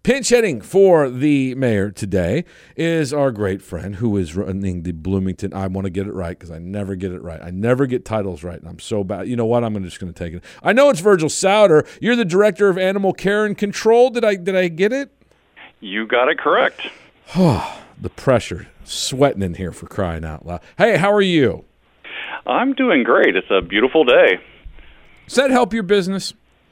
Pinch hitting for the mayor today is our great friend who is running the Bloomington. I want to get it right because I never get it right. I never get titles right, and I'm so bad. You know what? I'm just going to take it. I know it's Virgil Souter. You're the director of animal care and control. Did I get it? You got it correct. The pressure, sweating in here for crying out loud. Hey, how are you? I'm doing great. It's a beautiful day. Does that help your business?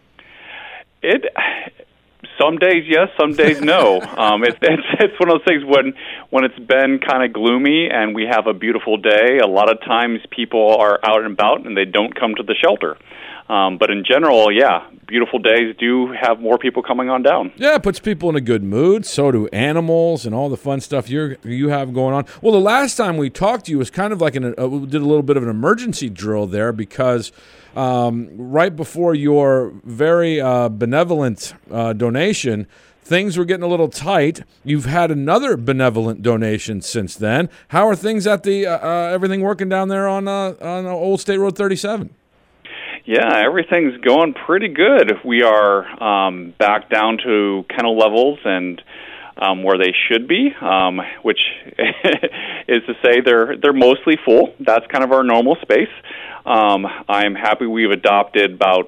Some days yes, some days no. It's one of those things when it's been kind of gloomy and we have a beautiful day. A lot of times people are out and about and they don't come to the shelter. But in general, yeah, beautiful days do have more people coming on down. Yeah, it puts people in a good mood. So do animals and all the fun stuff you have going on. Well, the last time we talked to you was kind of like we did a little bit of an emergency drill there because right before your very benevolent donation, things were getting a little tight. You've had another benevolent donation since then. How are things at the everything working down there on Old State Road 37? Yeah, everything's going pretty good. We are back down to kennel levels and where they should be, which is to say they're mostly full. That's kind of our normal space. I'm happy we've adopted about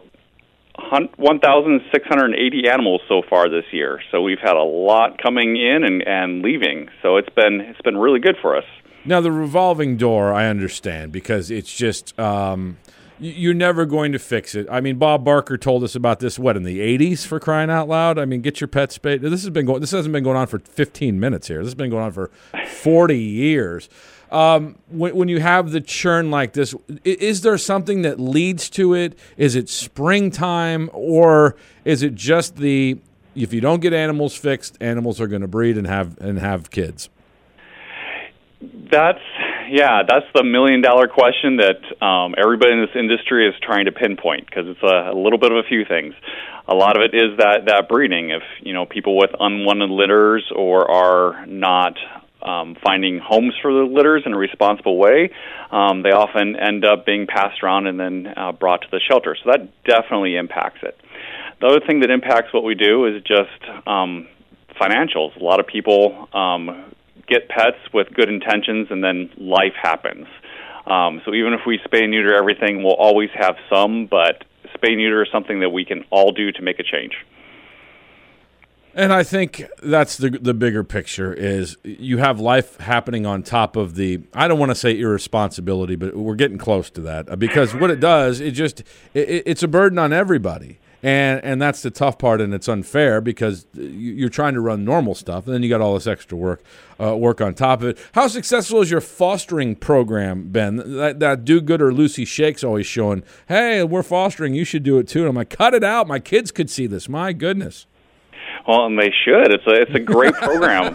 1,680 animals so far this year. So we've had a lot coming in and leaving. So it's been really good for us. Now the revolving door, I understand because it's just. You're never going to fix it. I mean, Bob Barker told us about this, in the 80s, for crying out loud? I mean, get your pet spayed. This hasn't been going on for 15 minutes here. This has been going on for 40 years. When you have the churn like this, is there something that leads to it? Is it springtime, or is it just if you don't get animals fixed, animals are going to breed and have kids? That's the $1 million question that everybody in this industry is trying to pinpoint because it's a little bit of a few things. A lot of it is that breeding. If people with unwanted litters or are not finding homes for the litters in a responsible way, they often end up being passed around and then brought to the shelter. So that definitely impacts it. The other thing that impacts what we do is just financials. A lot of people get pets with good intentions, and then life happens. So even if we spay and neuter everything, we'll always have some, but spay and neuter is something that we can all do to make a change. And I think that's the bigger picture is you have life happening on top of I don't want to say irresponsibility, but we're getting close to that because what it does, it's a burden on everybody. And that's the tough part, and it's unfair because you're trying to run normal stuff, and then you got all this extra work on top of it. How successful is your fostering program, Ben? That do-gooder Lucy Shake's always showing, hey, we're fostering, you should do it too. And I'm like, cut it out. My kids could see this. My goodness. Well, and they should. It's a great program.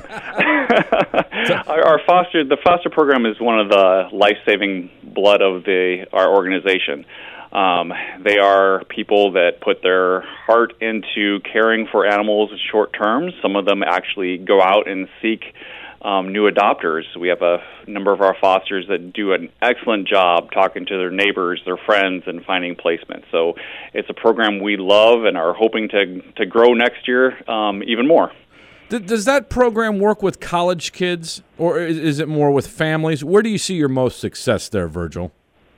The foster program is one of the life-saving blood of our organization. They are people that put their heart into caring for animals in short term. Some of them actually go out and seek new adopters. We have a number of our fosters that do an excellent job talking to their neighbors, their friends, and finding placement. So it's a program we love and are hoping to grow next year even more. Does that program work with college kids, or is it more with families? Where do you see your most success there, Virgil?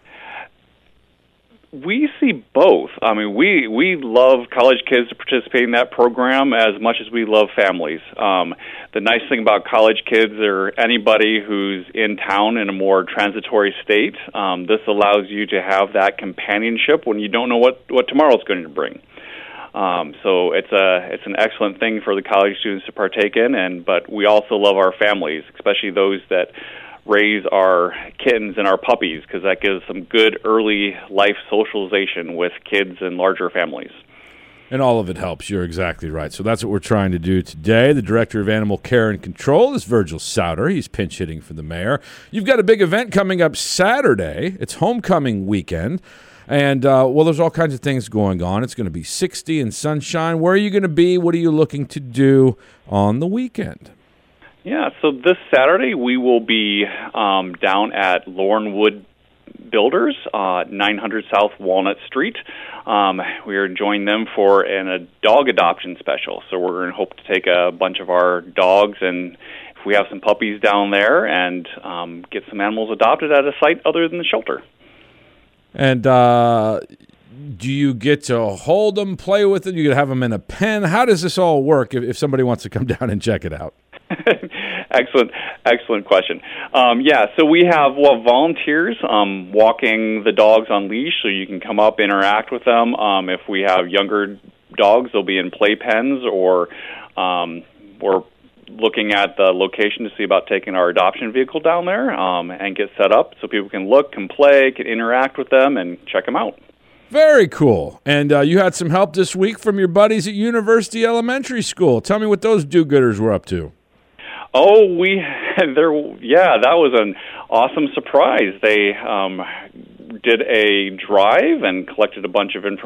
We see both. I mean, we love college kids to participate in that program as much as we love families. The nice thing about college kids or anybody who's in town in a more transitory state, this allows you to have that companionship when you don't know what tomorrow's going to bring. So it's an excellent thing for the college students to partake in, but we also love our families, especially those that raise our kittens and our puppies, because that gives some good early life socialization with kids and larger families. And all of it helps. You're exactly right. So that's what we're trying to do today. The Director of Animal Care and Control is Virgil Souter. He's pinch hitting for the mayor. You've got a big event coming up Saturday. It's homecoming weekend. And, there's all kinds of things going on. It's going to be 60 and sunshine. Where are you going to be? What are you looking to do on the weekend? Yeah, so this Saturday we will be down at Laurenwood Builders, 900 South Walnut Street. We are joining them for a dog adoption special. So we're going to hope to take a bunch of our dogs, and if we have some puppies down there, and get some animals adopted at a site other than the shelter. And do you get to hold them, play with them? You get to have them in a pen? How does this all work if somebody wants to come down and check it out? Excellent question. So we have volunteers walking the dogs on leash, so you can come up, interact with them. If we have younger dogs, they'll be in play pens, or we're looking at the location to see about taking our adoption vehicle down there and get set up so people can look, can play, can interact with them, and check them out. Very cool. And you had some help this week from your buddies at University Elementary School. Tell me what those do-gooders were up to. Oh, that was an awesome surprise. They did a drive and collected a bunch of a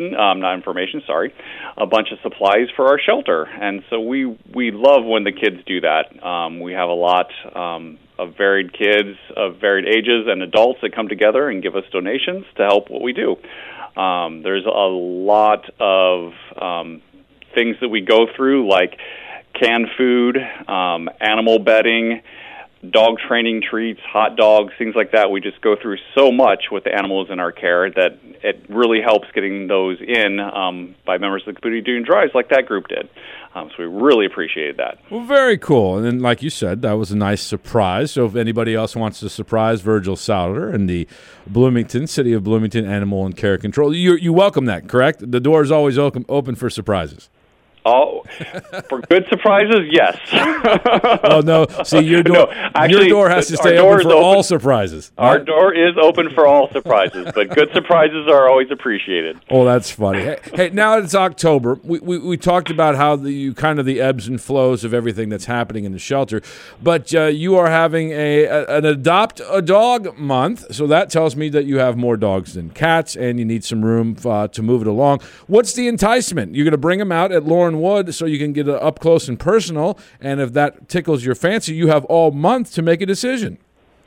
bunch of supplies for our shelter. And so we love when the kids do that. We have a lot of varied kids of varied ages and adults that come together and give us donations to help what we do. There's a lot of things that we go through, like canned food, animal bedding, dog training treats, hot dogs, things like that. We just go through so much with the animals in our care that it really helps getting those in by members of the community doing drives like that group did. So we really appreciated that. Well, very cool. And then, like you said, that was a nice surprise. So if anybody else wants to surprise Virgil Souter and the City of Bloomington Animal and Care Control, you welcome that, correct? The door is always open for surprises. Oh, for good surprises, yes. Oh, no. See, your door has to stay open for all surprises. Our door is open for all surprises, but good surprises are always appreciated. Oh, that's funny. Hey, now it's October. We talked about how the ebbs and flows of everything that's happening in the shelter, but you are having an Adopt a Dog month, so that tells me that you have more dogs than cats, and you need some room to move it along. What's the enticement? You're going to bring them out at Lauren Wood so you can get up close and personal, and if that tickles your fancy, you have all month to make a decision.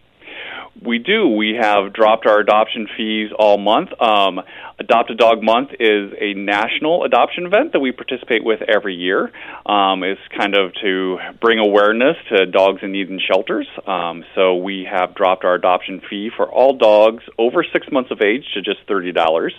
We do. We have dropped our adoption fees all month. Adopt a Dog Month is a national adoption event that we participate with every year. It's kind of to bring awareness to dogs in need in shelters. So we have dropped our adoption fee for all dogs over 6 months of age to just $30.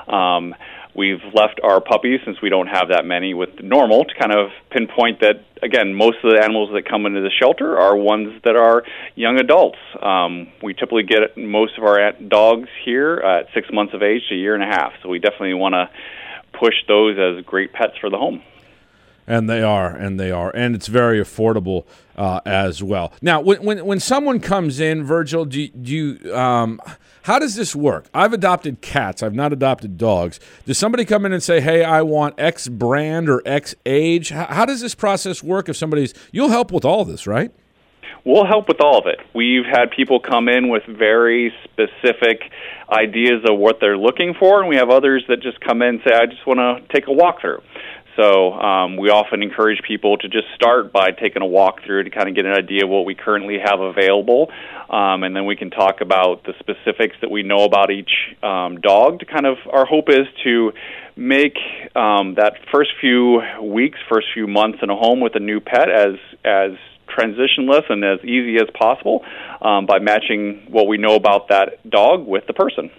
We've left our puppies, since we don't have that many, with normal to kind of pinpoint that, again, most of the animals that come into the shelter are ones that are young adults. We typically get most of our dogs here at 6 months of age to a year and a half, so we definitely want to push those as great pets for the home. And they are, and it's very affordable as well. Now, when someone comes in, Virgil, do you how does this work? I've adopted cats. I've not adopted dogs. Does somebody come in and say, hey, I want X brand or X age? How does this process work if you'll help with all this, right? We'll help with all of it. We've had people come in with very specific ideas of what they're looking for, and we have others that just come in and say, I just want to take a walkthrough. So we often encourage people to just start by taking a walkthrough to kind of get an idea of what we currently have available, and then we can talk about the specifics that we know about each dog. Our hope is to make that first few weeks, first few months in a home with a new pet as transitionless and as easy as possible by matching what we know about that dog with the person.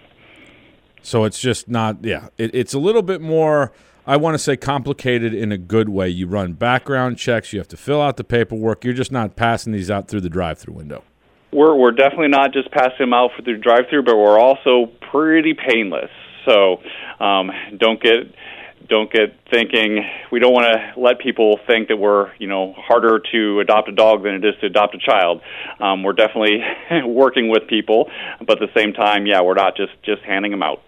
So it's just not, it's a little bit more, I want to say, complicated in a good way. You run background checks. You have to fill out the paperwork. You're just not passing these out through the drive-through window. We're definitely not just passing them out through the drive-through, but we're also pretty painless. So don't get thinking, we don't want to let people think that we're harder to adopt a dog than it is to adopt a child. We're definitely working with people, but at the same time, we're not just handing them out.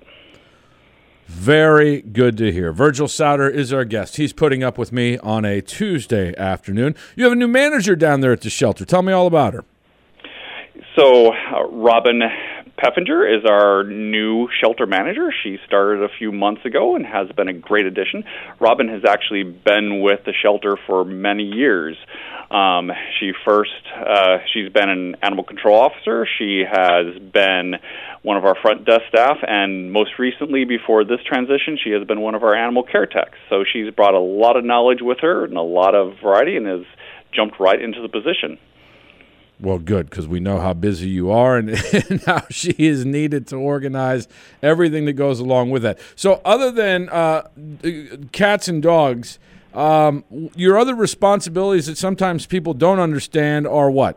Very good to hear. Virgil Souter is our guest. He's putting up with me on a Tuesday afternoon. You have a new manager down there at the shelter. Tell me all about her. So Robin Peffinger is our new shelter manager. She started a few months ago and has been a great addition. Robin has actually been with the shelter for many years. She's been an animal control officer. She has been one of our front desk staff, and most recently, before this transition, she has been one of our animal care techs. So she's brought a lot of knowledge with her and a lot of variety and has jumped right into the position. Well, good, because we know how busy you are and how she is needed to organize everything that goes along with that. So other than cats and dogs, your other responsibilities that sometimes people don't understand are what?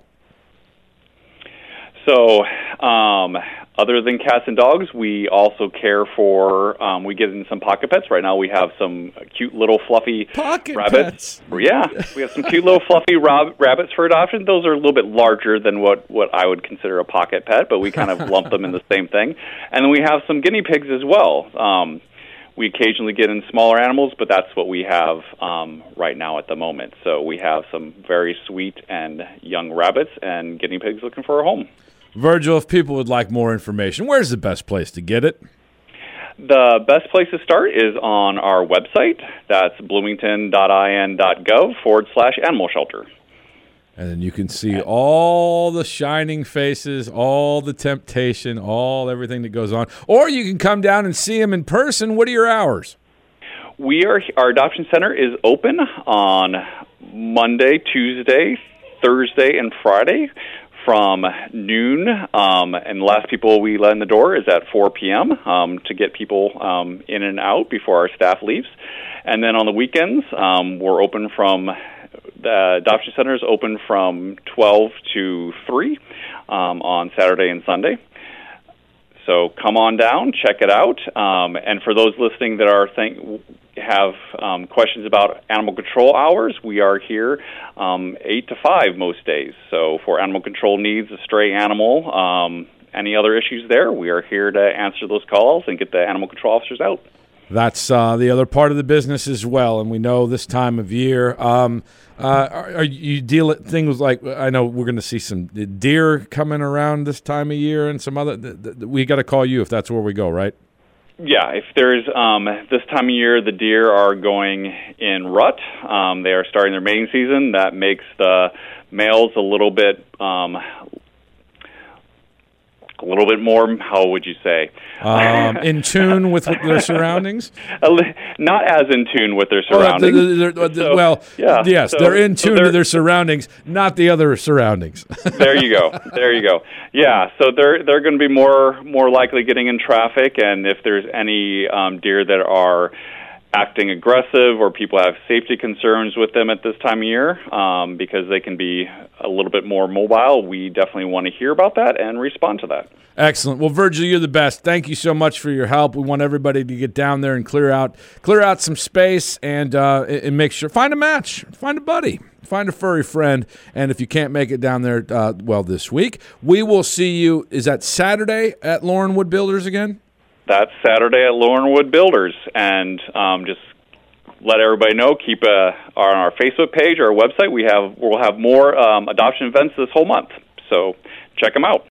So other than cats and dogs, we also care for, we get in some pocket pets. Right now we have some cute little fluffy rabbits. Pets. Yeah, we have some cute little fluffy rabbits for adoption. Those are a little bit larger than what I would consider a pocket pet, but we kind of lump them in the same thing. And then we have some guinea pigs as well. We occasionally get in smaller animals, but that's what we have right now at the moment. So we have some very sweet and young rabbits and guinea pigs looking for a home. Virgil, if people would like more information, where's the best place to get it? The best place to start is on our website. That's bloomington.in.gov/animal shelter. And then you can see all the shining faces, all the temptation, everything that goes on. Or you can come down and see them in person. What are your hours? Our adoption center is open on Monday, Tuesday, Thursday, and Friday from noon, and the last people we let in the door is at 4 p.m. To get people in and out before our staff leaves. And then on the weekends, we're open from, the adoption center is open from 12 to 3 on Saturday and Sunday. So come on down, check it out. And for those listening that have questions about animal control hours, we are here 8 to 5 most days. So for animal control needs, a stray animal, any other issues there, we are here to answer those calls and get the animal control officers out. That's the other part of the business as well, and we know this time of year. Are you deal at things like, I know we're going to see some deer coming around this time of year and some other, we got to call you if that's where we go, right? Yeah, if there's this time of year, the deer are going in rut. They are starting their mating season. That makes the males a little bit more, how would you say? In tune with their surroundings? Not as in tune with their surroundings. Yes, they're in tune to their surroundings, not the other surroundings. There you go. Yeah, so they're going to be more likely getting in traffic, and if there's any deer that are acting aggressive or people have safety concerns with them at this time of year, because they can be a little bit more mobile, we definitely want to hear about that and respond to that. Excellent. Well, Virgil, you're the best. Thank you so much for your help. We want everybody to get down there and clear out some space and make sure, find a match, find a buddy, find a furry friend. And if you can't make it down there, this week, we will see you. Is that Saturday at Lauren Wood Builders again? That's Saturday at Lauren Wood Builders, and just let everybody know. Keep on our Facebook page or our website. We'll have more adoption events this whole month, so check them out.